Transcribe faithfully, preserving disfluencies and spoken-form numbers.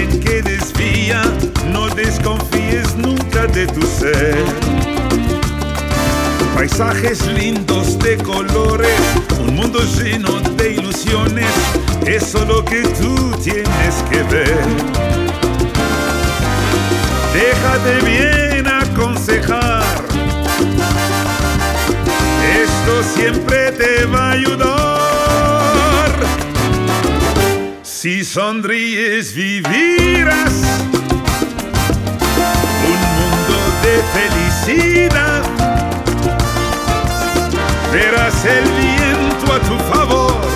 mente que desvía, no desconfíes nunca de tu ser. Paisajes lindos de colores, un mundo lleno de ilusiones, eso es lo que tú tienes que ver. Déjate bien aconsejar, esto siempre te va a ayudar. Si sonríes vivirás un mundo de felicidad. Verás el viento a tu favor